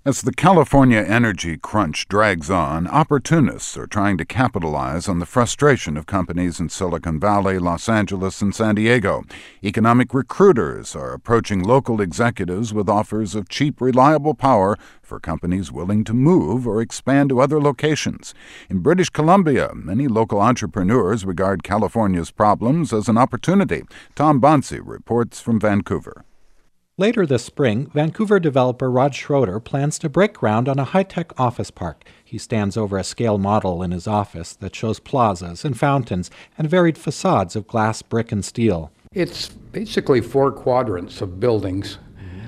As the California energy crunch drags on, opportunists are trying to capitalize on the frustration of companies in Silicon Valley, Los Angeles, and San Diego. Economic recruiters are approaching local executives with offers of cheap, reliable power for companies willing to move or expand to other locations. In British Columbia, many local entrepreneurs regard California's problems as an opportunity. Tom Bonsi reports from Vancouver. Later this spring, Vancouver developer Rod Schroeder plans to break ground on a high-tech office park. He stands over a scale model in his office that shows plazas and fountains and varied facades of glass, brick, and steel. It's basically 4 quadrants of buildings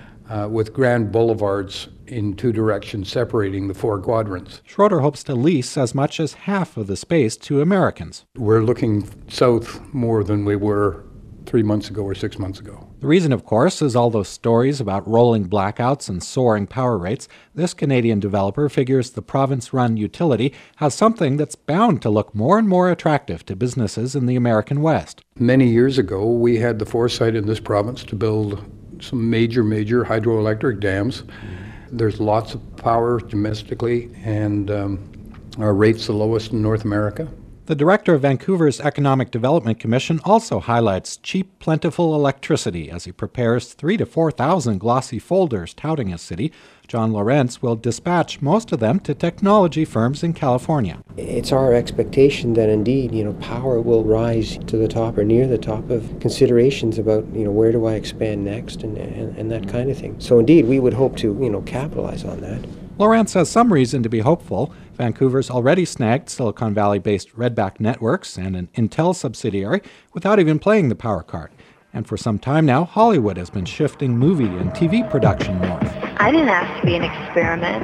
with grand boulevards in 2 directions separating the 4 quadrants. Schroeder hopes to lease as much as half of the space to Americans. We're looking south more than we were 3 months ago or 6 months ago. The reason, of course, is all those stories about rolling blackouts and soaring power rates. This Canadian developer figures the province-run utility has something that's bound to look more and more attractive to businesses in the American West. Many years ago, we had the foresight in this province to build some major hydroelectric dams. There's lots of power domestically, and our rate's the lowest in North America. The director of Vancouver's Economic Development Commission also highlights cheap, plentiful electricity as he prepares 3,000 to 4,000 glossy folders touting his city. John Lawrence will dispatch most of them to technology firms in California. It's our expectation that indeed, power will rise to the top or near the top of considerations about, where do I expand next and that kind of thing. So indeed, we would hope to, capitalize on that. Lawrence has some reason to be hopeful. Vancouver's already snagged Silicon Valley-based Redback Networks and an Intel subsidiary without even playing the power card. And for some time now, Hollywood has been shifting movie and TV production north. I didn't ask to be an experiment.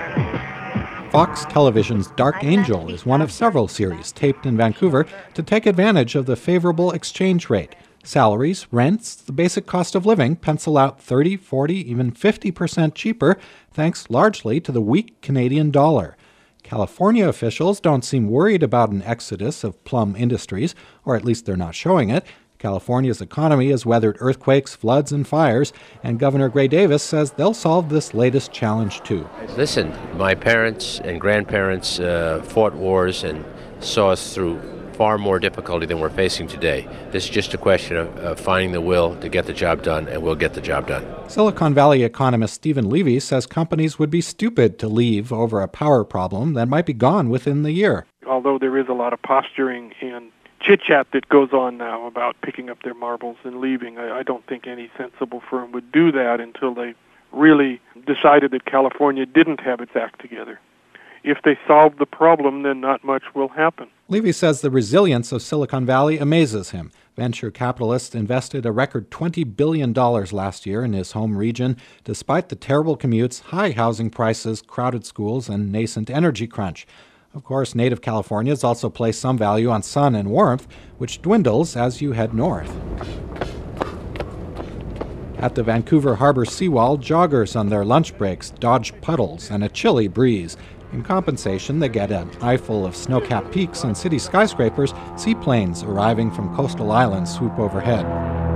Fox Television's Dark Angel is one of several series taped in Vancouver to take advantage of the favorable exchange rate. Salaries, rents, the basic cost of living pencil out 30, 40, even 50% cheaper, thanks largely to the weak Canadian dollar. California officials don't seem worried about an exodus of plum industries, or at least they're not showing it. California's economy has weathered earthquakes, floods, and fires, and Governor Gray Davis says they'll solve this latest challenge too. Listen, my parents and grandparents fought wars and saw us through far more difficulty than we're facing today. This is just a question of finding the will to get the job done, and we'll get the job done. Silicon Valley economist Stephen Levy says companies would be stupid to leave over a power problem that might be gone within the year. Although there is a lot of posturing and chit-chat that goes on now about picking up their marbles and leaving, I don't think any sensible firm would do that until they really decided that California didn't have its act together. If they solve the problem, then not much will happen. Levy says the resilience of Silicon Valley amazes him. Venture capitalists invested a record $20 billion last year in his home region, despite the terrible commutes, high housing prices, crowded schools, and nascent energy crunch. Of course, native Californians also place some value on sun and warmth, which dwindles as you head north. At the Vancouver Harbor seawall, joggers on their lunch breaks dodge puddles and a chilly breeze. In compensation, they get an eyeful of snow-capped peaks and city skyscrapers. Seaplanes arriving from coastal islands swoop overhead.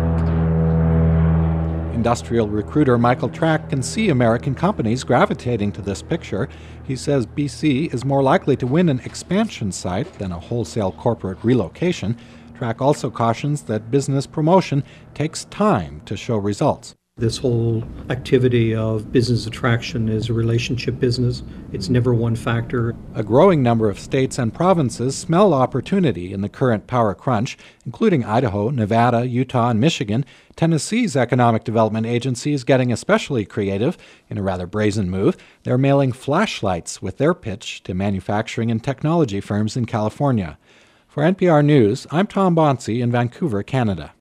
Industrial recruiter Michael Track can see American companies gravitating to this picture. He says BC is more likely to win an expansion site than a wholesale corporate relocation. Track also cautions that business promotion takes time to show results. This whole activity of business attraction is a relationship business. It's never one factor. A growing number of states and provinces smell opportunity in the current power crunch, including Idaho, Nevada, Utah, and Michigan. Tennessee's Economic Development Agency is getting especially creative. In a rather brazen move, they're mailing flashlights with their pitch to manufacturing and technology firms in California. For NPR News, I'm Tom Bonsi in Vancouver, Canada.